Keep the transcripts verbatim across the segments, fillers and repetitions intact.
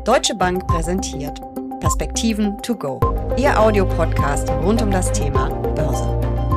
Deutsche Bank präsentiert Perspektiven to go, Ihr Audiopodcast rund um das Thema Börse.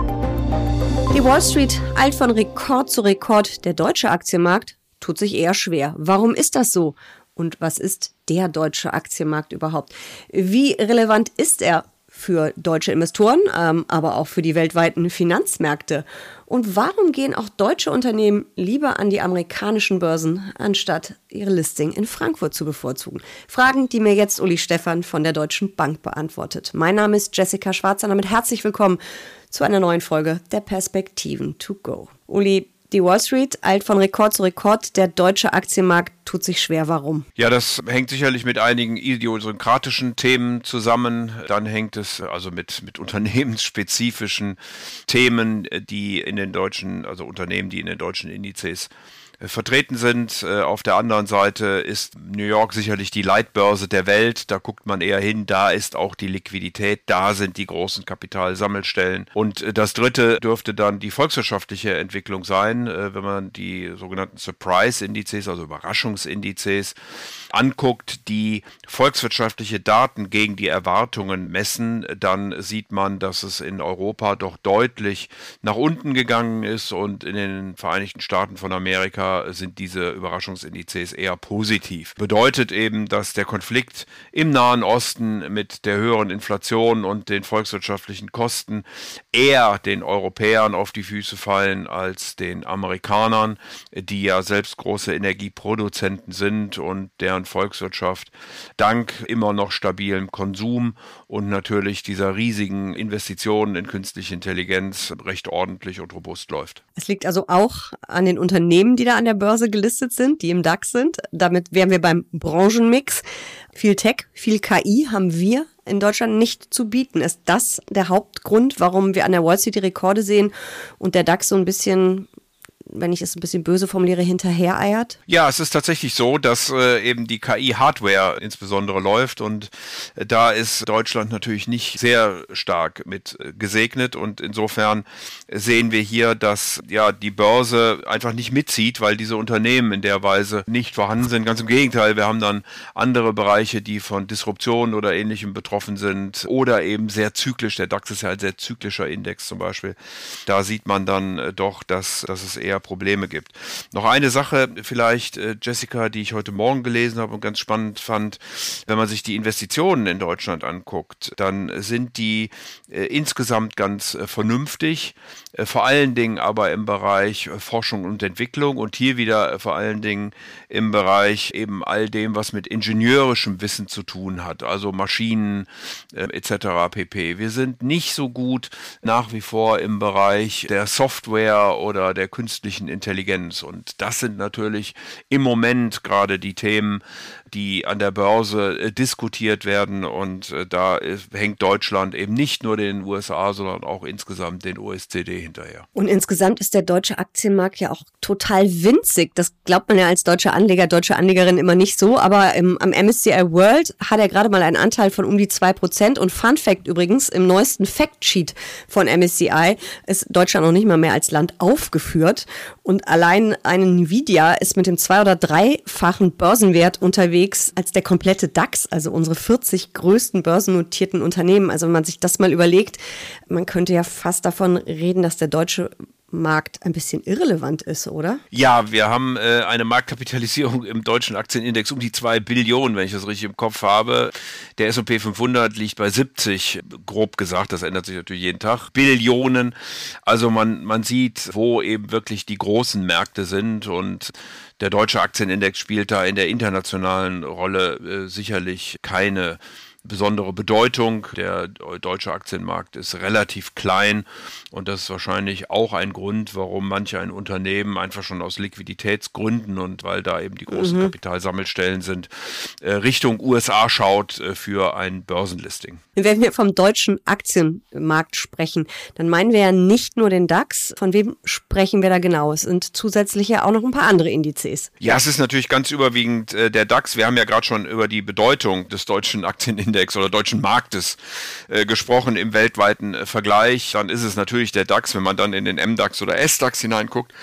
Die Wall Street eilt von Rekord zu Rekord. Der deutsche Aktienmarkt tut sich eher schwer. Warum ist das so? Und was ist der deutsche Aktienmarkt überhaupt? Wie relevant ist er für deutsche Investoren, ähm, aber auch für die weltweiten Finanzmärkte? Und warum gehen auch deutsche Unternehmen lieber an die amerikanischen Börsen, anstatt ihre Listing in Frankfurt zu bevorzugen? Fragen, die mir jetzt Uli Stephan von der Deutschen Bank beantwortet. Mein Name ist Jessica Schwarzer, damit herzlich willkommen zu einer neuen Folge der Perspektiven to go. Uli, die Wall Street eilt von Rekord zu Rekord. Der deutsche Aktienmarkt tut sich schwer. Warum? Ja, das hängt sicherlich mit einigen idiosynkratischen Themen zusammen. Dann hängt es also mit, mit unternehmensspezifischen Themen, die in den deutschen, also Unternehmen, die in den deutschen Indizes vertreten sind. Auf der anderen Seite ist New York sicherlich die Leitbörse der Welt. Da guckt man eher hin. Da ist auch die Liquidität. Da sind die großen Kapitalsammelstellen. Und das Dritte dürfte dann die volkswirtschaftliche Entwicklung sein, wenn man die sogenannten Surprise-Indizes, also Überraschungsindizes, anguckt, die volkswirtschaftliche Daten gegen die Erwartungen messen, dann sieht man, dass es in Europa doch deutlich nach unten gegangen ist und in den Vereinigten Staaten von Amerika sind diese Überraschungsindizes eher positiv. Bedeutet eben, dass der Konflikt im Nahen Osten mit der höheren Inflation und den volkswirtschaftlichen Kosten eher den Europäern auf die Füße fallen als den Amerikanern, die ja selbst große Energieproduzenten sind und deren Volkswirtschaft dank immer noch stabilem Konsum und natürlich dieser riesigen Investitionen in künstliche Intelligenz recht ordentlich und robust läuft. Es liegt also auch an den Unternehmen, die da an der Börse gelistet sind, die im DAX sind. Damit wären wir beim Branchenmix. Viel Tech, viel K I haben wir in Deutschland nicht zu bieten. Ist das der Hauptgrund, warum wir an der Wall Street die Rekorde sehen und der DAX so ein bisschen, wenn ich es ein bisschen böse formuliere, hinterhereiert? Ja, es ist tatsächlich so, dass äh, eben die K I-Hardware insbesondere läuft und äh, da ist Deutschland natürlich nicht sehr stark mit äh, gesegnet und insofern sehen wir hier, dass ja die Börse einfach nicht mitzieht, weil diese Unternehmen in der Weise nicht vorhanden sind. Ganz im Gegenteil, wir haben dann andere Bereiche, die von Disruption oder Ähnlichem betroffen sind oder eben sehr zyklisch. Der DAX ist ja ein sehr zyklischer Index zum Beispiel. Da sieht man dann äh, doch, dass, dass es eher Probleme gibt. Noch eine Sache vielleicht, äh, Jessica, die ich heute Morgen gelesen habe und ganz spannend fand. Wenn man sich die Investitionen in Deutschland anguckt, dann sind die äh, insgesamt ganz äh, vernünftig, äh, vor allen Dingen aber im Bereich äh, Forschung und Entwicklung und hier wieder äh, vor allen Dingen im Bereich eben all dem, was mit ingenieurischem Wissen zu tun hat, also Maschinen äh, et cetera pp. Wir sind nicht so gut nach wie vor im Bereich der Software oder der künstlichen Intelligenz. Und das sind natürlich im Moment gerade die Themen, die an der Börse äh, diskutiert werden. Und äh, da ist, hängt Deutschland eben nicht nur den U S A, sondern auch insgesamt den O E C D hinterher. Und insgesamt ist der deutsche Aktienmarkt ja auch total winzig. Das glaubt man ja als deutscher Anleger, deutsche Anlegerin immer nicht so. Aber im, am M S C I World hat er gerade mal einen Anteil von um die zwei Prozent. Und Fun Fact übrigens, im neuesten Factsheet von M S C I ist Deutschland noch nicht mal mehr als Land aufgeführt. Und allein eine Nvidia ist mit dem zwei- oder dreifachen Börsenwert unterwegs als der komplette DAX, also unsere vierzig größten börsennotierten Unternehmen. Also wenn man sich das mal überlegt, man könnte ja fast davon reden, dass der deutsche Markt ein bisschen irrelevant ist, oder? Ja, wir haben äh, eine Marktkapitalisierung im deutschen Aktienindex um die zwei Billionen, wenn ich das richtig im Kopf habe. Der S und P fünfhundert liegt bei siebzig, grob gesagt, das ändert sich natürlich jeden Tag, Billionen. Also man, man sieht, wo eben wirklich die großen Märkte sind und der deutsche Aktienindex spielt da in der internationalen Rolle äh, sicherlich keine besondere Bedeutung. Der deutsche Aktienmarkt ist relativ klein und das ist wahrscheinlich auch ein Grund, warum manche ein Unternehmen einfach schon aus Liquiditätsgründen und weil da eben die großen mhm. Kapitalsammelstellen sind, Richtung U S A schaut für ein Börsenlisting. Wenn wir vom deutschen Aktienmarkt sprechen, dann meinen wir ja nicht nur den DAX. Von wem sprechen wir da genau? Es sind zusätzlich ja auch noch ein paar andere Indizes. Ja, es ist natürlich ganz überwiegend der DAX. Wir haben ja gerade schon über die Bedeutung des deutschen Aktienindex oder deutschen Marktes äh, gesprochen im weltweiten äh, Vergleich, dann ist es natürlich der DAX. Wenn man dann in den M DAX oder S DAX hineinguckt,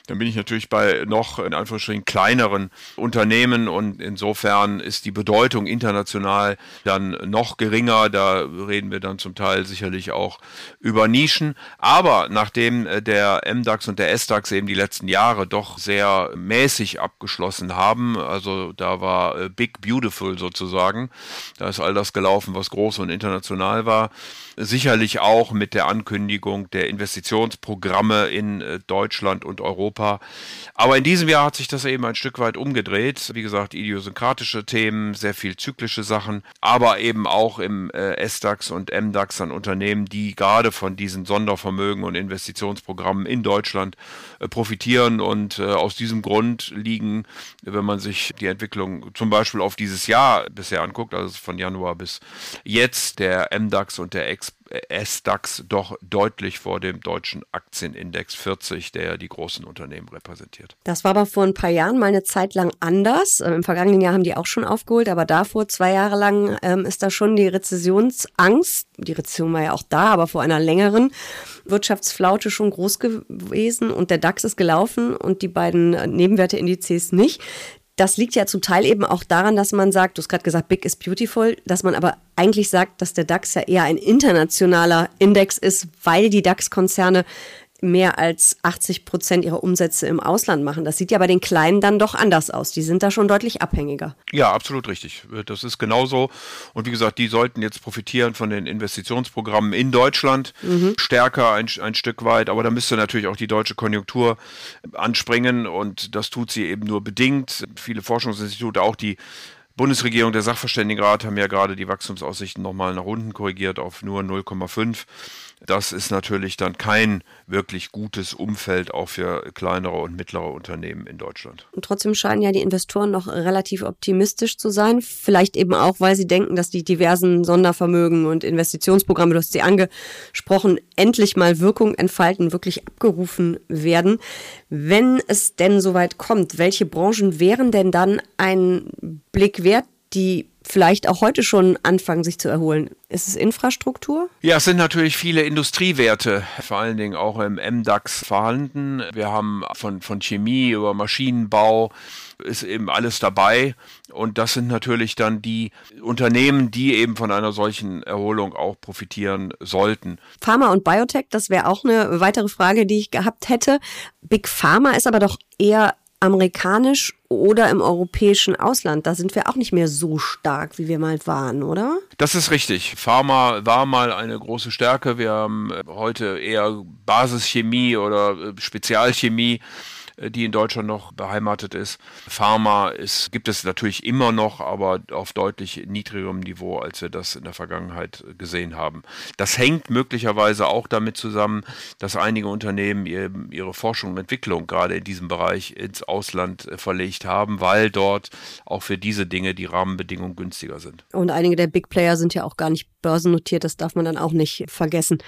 dann bin ich natürlich bei noch in Anführungsstrichen kleineren Unternehmen und insofern ist die Bedeutung international dann noch geringer. Da reden wir dann zum Teil sicherlich auch über Nischen. Aber nachdem der M DAX und der S DAX eben die letzten Jahre doch sehr mäßig abgeschlossen haben, also da war Big Beautiful sozusagen, da ist all das gelaufen, was groß und international war, sicherlich auch mit der Ankündigung der Investitionsprogramme in Deutschland und Europa. Aber in diesem Jahr hat sich das eben ein Stück weit umgedreht. Wie gesagt, idiosynkratische Themen, sehr viel zyklische Sachen, aber eben auch im S DAX und M DAX an Unternehmen, die gerade von diesen Sondervermögen und Investitionsprogrammen in Deutschland profitieren. Und aus diesem Grund liegen, wenn man sich die Entwicklung zum Beispiel auf dieses Jahr bisher anguckt, also von Januar bis jetzt, der M DAX und der S DAX doch deutlich vor dem deutschen Aktienindex vierzig, der ja die großen Unternehmen repräsentiert. Das war aber vor ein paar Jahren mal eine Zeit lang anders. Im vergangenen Jahr haben die auch schon aufgeholt, aber davor zwei Jahre lang ähm, ist da schon die Rezessionsangst, die Rezession war ja auch da, aber vor einer längeren Wirtschaftsflaute schon groß gewesen und der DAX ist gelaufen und die beiden Nebenwerteindizes nicht. Das liegt ja zum Teil eben auch daran, dass man sagt, du hast gerade gesagt, big is beautiful, dass man aber eigentlich sagt, dass der DAX ja eher ein internationaler Index ist, weil die DAX-Konzerne mehr als achtzig Prozent ihrer Umsätze im Ausland machen. Das sieht ja bei den Kleinen dann doch anders aus. Die sind da schon deutlich abhängiger. Ja, absolut richtig. Das ist genauso. Und wie gesagt, die sollten jetzt profitieren von den Investitionsprogrammen in Deutschland, mhm. stärker ein, ein Stück weit. Aber da müsste natürlich auch die deutsche Konjunktur anspringen und das tut sie eben nur bedingt. Viele Forschungsinstitute, auch die Bundesregierung, der Sachverständigenrat haben ja gerade die Wachstumsaussichten nochmal nach unten korrigiert auf nur null Komma fünf. Das ist natürlich dann kein wirklich gutes Umfeld auch für kleinere und mittlere Unternehmen in Deutschland. Und trotzdem scheinen ja die Investoren noch relativ optimistisch zu sein. Vielleicht eben auch, weil sie denken, dass die diversen Sondervermögen und Investitionsprogramme, du hast sie angesprochen, endlich mal Wirkung entfalten, wirklich abgerufen werden. Wenn es denn soweit kommt, welche Branchen wären denn dann ein Blick wert, die vielleicht auch heute schon anfangen, sich zu erholen? Ist es Infrastruktur? Ja, es sind natürlich viele Industriewerte, vor allen Dingen auch im M DAX vorhanden. Wir haben von, von Chemie über Maschinenbau, ist eben alles dabei. Und das sind natürlich dann die Unternehmen, die eben von einer solchen Erholung auch profitieren sollten. Pharma und Biotech, das wäre auch eine weitere Frage, die ich gehabt hätte. Big Pharma ist aber doch eher amerikanisch oder im europäischen Ausland. Da sind wir auch nicht mehr so stark, wie wir mal waren, oder? Das ist richtig. Pharma war mal eine große Stärke. Wir haben heute eher Basischemie oder Spezialchemie, die in Deutschland noch beheimatet ist. Pharma ist, gibt es natürlich immer noch, aber auf deutlich niedrigerem Niveau, als wir das in der Vergangenheit gesehen haben. Das hängt möglicherweise auch damit zusammen, dass einige Unternehmen ihre, ihre Forschung und Entwicklung gerade in diesem Bereich ins Ausland verlegt haben, weil dort auch für diese Dinge die Rahmenbedingungen günstiger sind. Und einige der Big Player sind ja auch gar nicht börsennotiert, das darf man dann auch nicht vergessen.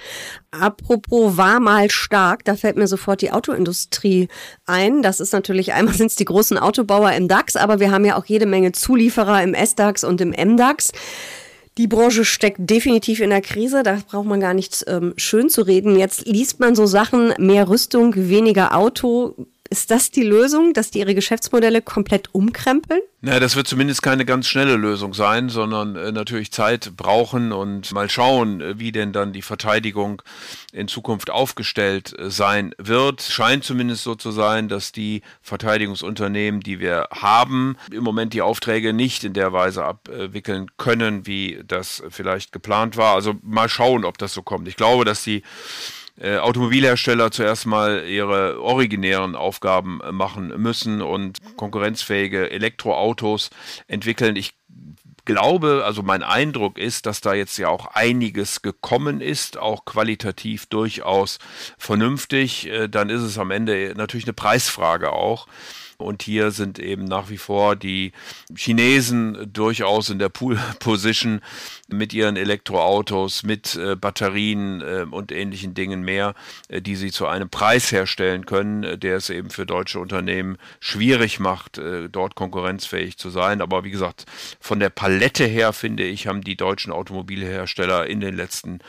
Apropos war mal stark, da fällt mir sofort die Autoindustrie ein. Das ist natürlich, einmal sind es die großen Autobauer im DAX, aber wir haben ja auch jede Menge Zulieferer im S DAX und im M DAX. Die Branche steckt definitiv in der Krise, da braucht man gar nicht ähm, schön zu reden. Jetzt liest man so Sachen, mehr Rüstung, weniger Auto. Ist das die Lösung, dass die ihre Geschäftsmodelle komplett umkrempeln? Na, das wird zumindest keine ganz schnelle Lösung sein, sondern äh, natürlich Zeit brauchen und mal schauen, äh, wie denn dann die Verteidigung in Zukunft aufgestellt äh, sein wird. Scheint zumindest so zu sein, dass die Verteidigungsunternehmen, die wir haben, im Moment die Aufträge nicht in der Weise abwickeln können, wie das vielleicht geplant war. Also mal schauen, ob das so kommt. Ich glaube, dass die Äh, Automobilhersteller zuerst mal ihre originären Aufgaben äh, machen müssen und konkurrenzfähige Elektroautos entwickeln. Ich glaube, also mein Eindruck ist, dass da jetzt ja auch einiges gekommen ist, auch qualitativ durchaus vernünftig. Äh, dann ist es am Ende natürlich eine Preisfrage auch. Und hier sind eben nach wie vor die Chinesen durchaus in der Pool-Position mit ihren Elektroautos, mit äh, Batterien äh, und ähnlichen Dingen mehr, äh, die sie zu einem Preis herstellen können, äh, der es eben für deutsche Unternehmen schwierig macht, äh, dort konkurrenzfähig zu sein. Aber wie gesagt, von der Palette her, finde ich, haben die deutschen Automobilhersteller in den letzten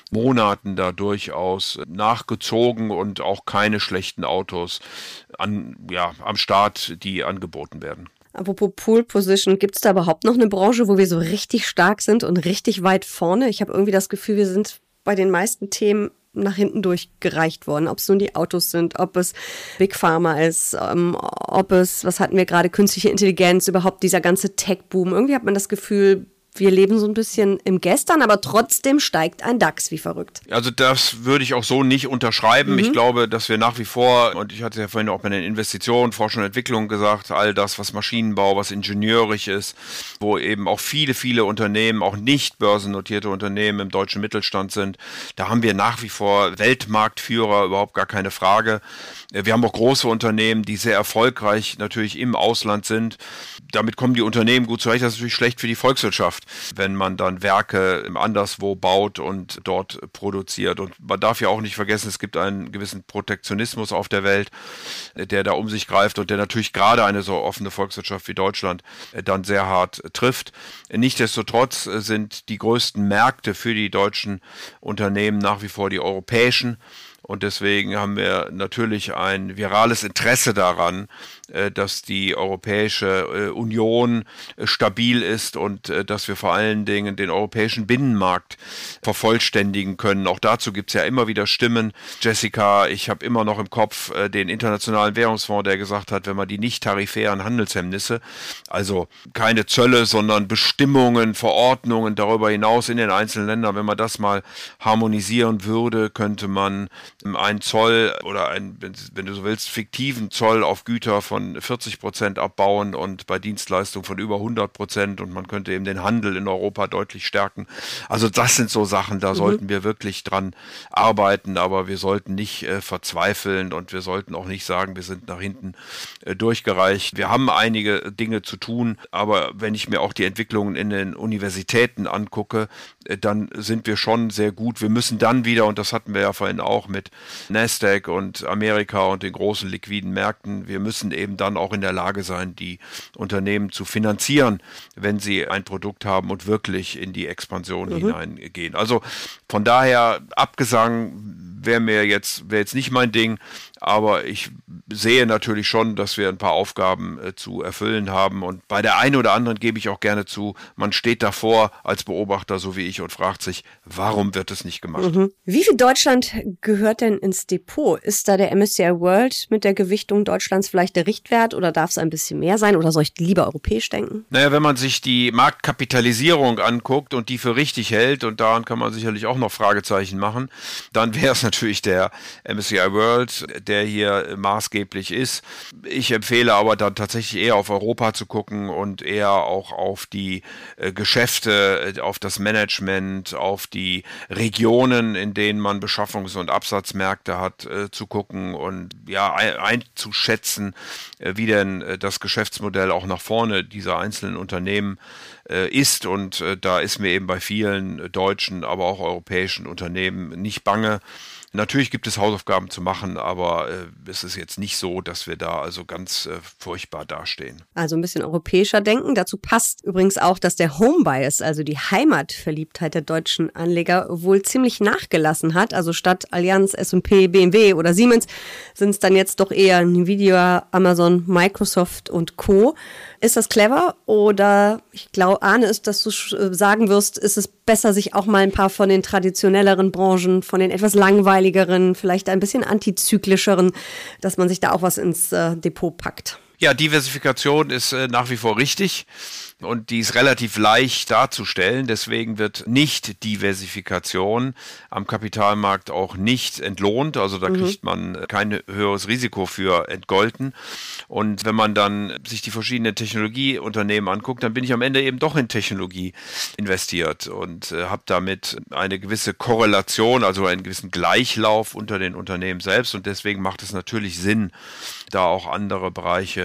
Monaten da durchaus nachgezogen und auch keine schlechten Autos an, ja, am Start, die angeboten werden. Apropos Pole Position, gibt es da überhaupt noch eine Branche, wo wir so richtig stark sind und richtig weit vorne? Ich habe irgendwie das Gefühl, wir sind bei den meisten Themen nach hinten durchgereicht worden. Ob es nun die Autos sind, ob es Big Pharma ist, ähm, ob es, was hatten wir gerade, künstliche Intelligenz, überhaupt dieser ganze Tech-Boom. Irgendwie hat man das Gefühl, wir leben so ein bisschen im Gestern, aber trotzdem steigt ein DAX wie verrückt. Also das würde ich auch so nicht unterschreiben. Mhm. Ich glaube, dass wir nach wie vor, und ich hatte ja vorhin auch bei den Investitionen, Forschung und Entwicklung gesagt, all das, was Maschinenbau, was ingenieurig ist, wo eben auch viele, viele Unternehmen, auch nicht börsennotierte Unternehmen im deutschen Mittelstand sind, da haben wir nach wie vor Weltmarktführer, überhaupt gar keine Frage. Wir haben auch große Unternehmen, die sehr erfolgreich natürlich im Ausland sind. Damit kommen die Unternehmen gut zurecht. Das ist natürlich schlecht für die Volkswirtschaft, wenn man dann Werke anderswo baut und dort produziert. Und man darf ja auch nicht vergessen, es gibt einen gewissen Protektionismus auf der Welt, der da um sich greift und der natürlich gerade eine so offene Volkswirtschaft wie Deutschland dann sehr hart trifft. Nichtsdestotrotz sind die größten Märkte für die deutschen Unternehmen nach wie vor die europäischen. Und deswegen haben wir natürlich ein virales Interesse daran, dass die Europäische Union stabil ist und dass wir vor allen Dingen den europäischen Binnenmarkt vervollständigen können. Auch dazu gibt es ja immer wieder Stimmen. Jessica, ich habe immer noch im Kopf den Internationalen Währungsfonds, der gesagt hat, wenn man die nicht tarifären Handelshemmnisse, also keine Zölle, sondern Bestimmungen, Verordnungen darüber hinaus in den einzelnen Ländern, wenn man das mal harmonisieren würde, könnte man einen Zoll oder einen, wenn du so willst, fiktiven Zoll auf Güter von vierzig Prozent abbauen und bei Dienstleistungen von über hundert Prozent und man könnte eben den Handel in Europa deutlich stärken. Also das sind so Sachen, da mhm. sollten wir wirklich dran arbeiten, aber wir sollten nicht äh, verzweifeln und wir sollten auch nicht sagen, wir sind nach hinten äh, durchgereicht. Wir haben einige Dinge zu tun, aber wenn ich mir auch die Entwicklungen in den Universitäten angucke, äh, dann sind wir schon sehr gut. Wir müssen dann wieder, und das hatten wir ja vorhin auch mit Nasdaq und Amerika und den großen liquiden Märkten, wir müssen eben dann auch in der Lage sein, die Unternehmen zu finanzieren, wenn sie ein Produkt haben und wirklich in die Expansion mhm. hineingehen. Also von daher, Abgesang wäre mir jetzt, wäre jetzt nicht mein Ding, aber ich sehe natürlich schon, dass wir ein paar Aufgaben äh, zu erfüllen haben und bei der einen oder anderen gebe ich auch gerne zu, man steht davor als Beobachter, so wie ich, und fragt sich, warum wird es nicht gemacht? Mhm. Wie viel Deutschland gehört denn ins Depot? Ist da der M S C I World mit der Gewichtung Deutschlands vielleicht der Richtwert oder darf es ein bisschen mehr sein oder soll ich lieber europäisch denken? Naja, wenn man sich die Marktkapitalisierung anguckt und die für richtig hält, und daran kann man sicherlich auch noch Fragezeichen machen, dann wäre es natürlich der M S C I World, der hier maßgeblich ist. Ich empfehle aber dann tatsächlich eher auf Europa zu gucken und eher auch auf die äh, Geschäfte, auf das Management, auf die Regionen, in denen man Beschaffungs- und Absatzmärkte hat, äh, zu gucken und ja ein, einzuschätzen, äh, wie denn äh, das Geschäftsmodell auch nach vorne dieser einzelnen Unternehmen äh, ist. Und äh, da ist mir eben bei vielen deutschen, aber auch europäischen Unternehmen nicht bange. Natürlich gibt es Hausaufgaben zu machen, aber äh, es ist jetzt nicht so, dass wir da also ganz äh, furchtbar dastehen. Also ein bisschen europäischer denken. Dazu passt übrigens auch, dass der Home Bias, also die Heimatverliebtheit der deutschen Anleger, wohl ziemlich nachgelassen hat. Also statt Allianz, S und P, B M W oder Siemens sind es dann jetzt doch eher Nvidia, Amazon, Microsoft und Co. Ist das clever oder ich glaube, ahne es, dass du sagen wirst, ist es besser, sich auch mal ein paar von den traditionelleren Branchen, von den etwas langweiligeren, vielleicht ein bisschen antizyklischeren, dass man sich da auch was ins äh, Depot packt? Ja, Diversifikation ist äh, nach wie vor richtig und die ist relativ leicht darzustellen. Deswegen wird Nicht-Diversifikation am Kapitalmarkt auch nicht entlohnt. Also da mhm. kriegt man kein höheres Risiko für entgolten. Und wenn man dann sich die verschiedenen Technologieunternehmen anguckt, dann bin ich am Ende eben doch in Technologie investiert und äh, habe damit eine gewisse Korrelation, also einen gewissen Gleichlauf unter den Unternehmen selbst. Und deswegen macht es natürlich Sinn, da auch andere Bereiche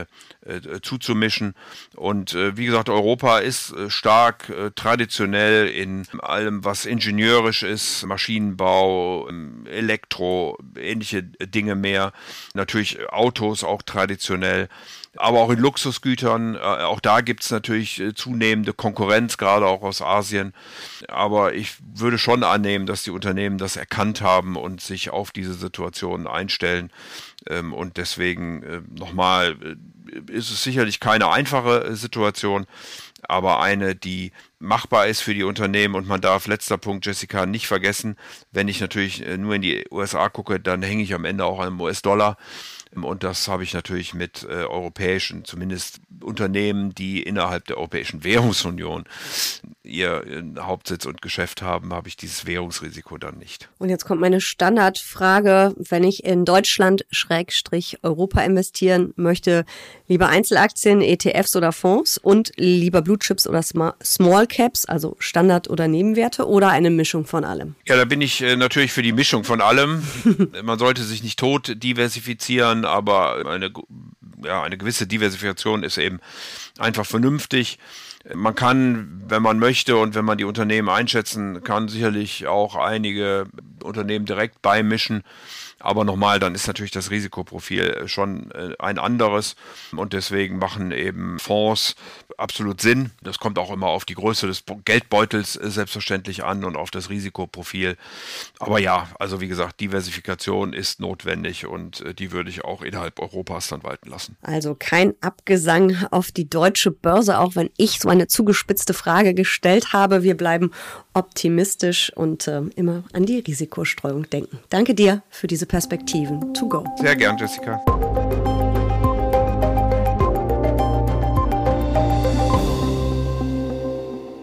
Bereiche äh, zuzumischen. Und äh, wie gesagt, Europa ist äh, stark äh, traditionell in allem, was ingenieurisch ist, Maschinenbau, Elektro, ähnliche Dinge mehr. Natürlich Autos auch traditionell. Aber auch in Luxusgütern, äh, auch da gibt es natürlich äh, zunehmende Konkurrenz, gerade auch aus Asien. Aber ich würde schon annehmen, dass die Unternehmen das erkannt haben und sich auf diese Situation einstellen. Ähm, und deswegen äh, nochmal, äh, ist es sicherlich keine einfache äh, Situation, aber eine, die machbar ist für die Unternehmen. Und man darf, letzter Punkt, Jessica, nicht vergessen, wenn ich natürlich äh, nur in die U S A gucke, dann hänge ich am Ende auch an dem U S-Dollar. Und das habe ich natürlich mit äh, europäischen, zumindest Unternehmen, die innerhalb der Europäischen Währungsunion ihr äh, Hauptsitz und Geschäft haben, habe ich dieses Währungsrisiko dann nicht. Und jetzt kommt meine Standardfrage, wenn ich in Deutschland Schrägstrich Europa investieren möchte, lieber Einzelaktien, E T Fs oder Fonds und lieber Blue Chips oder Small Caps, also Standard- oder Nebenwerte oder eine Mischung von allem? Ja, da bin ich äh, natürlich für die Mischung von allem. Man sollte sich nicht tot diversifizieren, aber eine, ja, eine gewisse Diversifikation ist eben einfach vernünftig. Man kann, wenn man möchte und wenn man die Unternehmen einschätzen kann, sicherlich auch einige Unternehmen direkt beimischen. Aber nochmal, dann ist natürlich das Risikoprofil schon ein anderes und deswegen machen eben Fonds absolut Sinn. Das kommt auch immer auf die Größe des Geldbeutels selbstverständlich an und auf das Risikoprofil. Aber ja, also wie gesagt, Diversifikation ist notwendig und die würde ich auch innerhalb Europas dann walten lassen. Also kein Abgesang auf die deutsche Börse, auch wenn ich so eine zugespitzte Frage gestellt habe. Wir bleiben optimistisch und äh, immer an die Risikostreuung denken. Danke dir für diese Perspektiven to go. Sehr gern, Jessica.